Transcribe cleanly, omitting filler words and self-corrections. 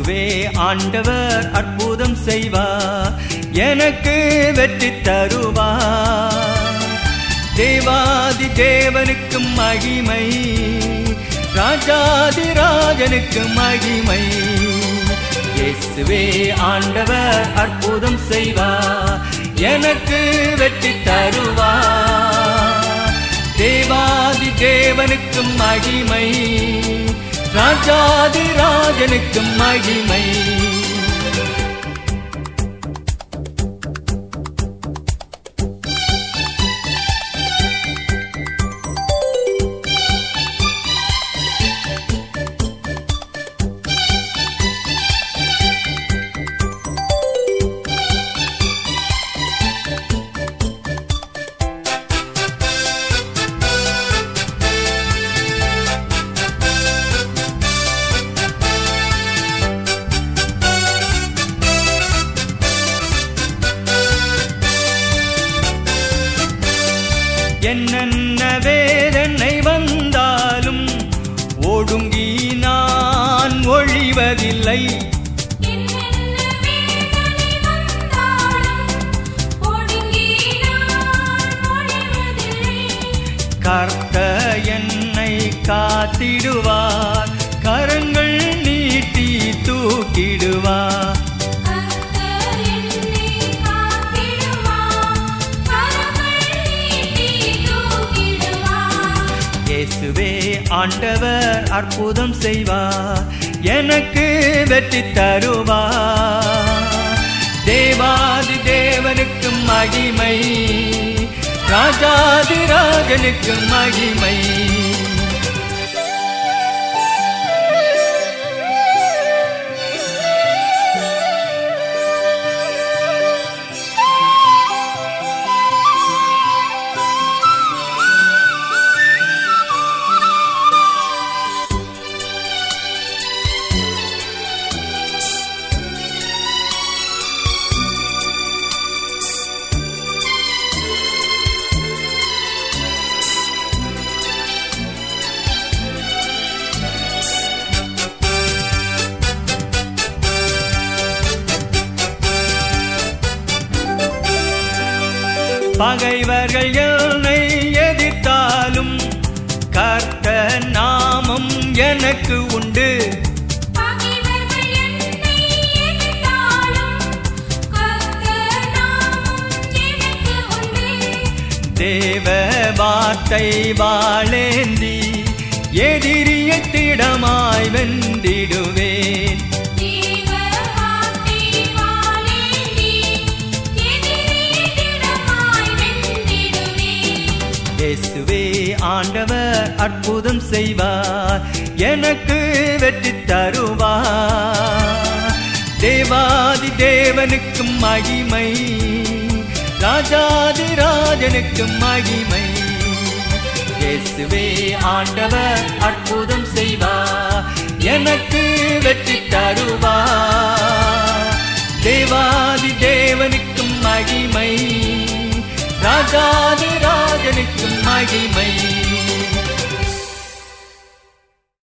இயேசுவே ஆண்டவர் அற்புதம் செய்வார், எனக்கு வெற்றி தருவார். தேவாதி தேவனுக்கு மகிமை, ராஜாதி ராஜனுக்கு மகிமை. இயேசுவே ஆண்டவர் அற்புதம் செய்வார், எனக்கு வெற்றி தருவார். தேவாதி தேவனுக்கு மகிமை, ராஜாதி ராஜனுக்கு மகிமை. என்னென்ன வேதனை வந்தாலும் ஒடுங்கி நான் ஒழிவதில்லை. கர்த்தர் என்னை காத்திடுவார், கரங்கள் நீட்டி தூக்கிடுவார். இயேசுவே ஆண்டவர் அற்புதம் செய்வார், எனக்கு வெற்றி தருவார். தேவாதி தேவனுக்கு மகிமை, ராஜாதி ராஜனுக்கு மகிமை. பகைவர்கள் என்னை எதிர்த்தாலும் கர்த்தர் நாமம் எனக்கு உண்டு. தேவ வார்த்தை வாளேந்தி எதிரியை திடமாய் வென்றிடுவேன். இயேசுவே ஆண்டவர் அற்புதம் செய்வார், எனக்கு வெற்றி தருவார். தேவாதி தேவனுக்கு மகிமை, ராஜாதி ராஜனுக்கு மகிமை. இயேசுவே ஆண்டவர் அற்புதம் செய்வார், எனக்கு வெற்றி தருவார். தேவாதி தேவனுக்கு மகிமை, ராஜாதி ராஜனுக்கு மகிமை.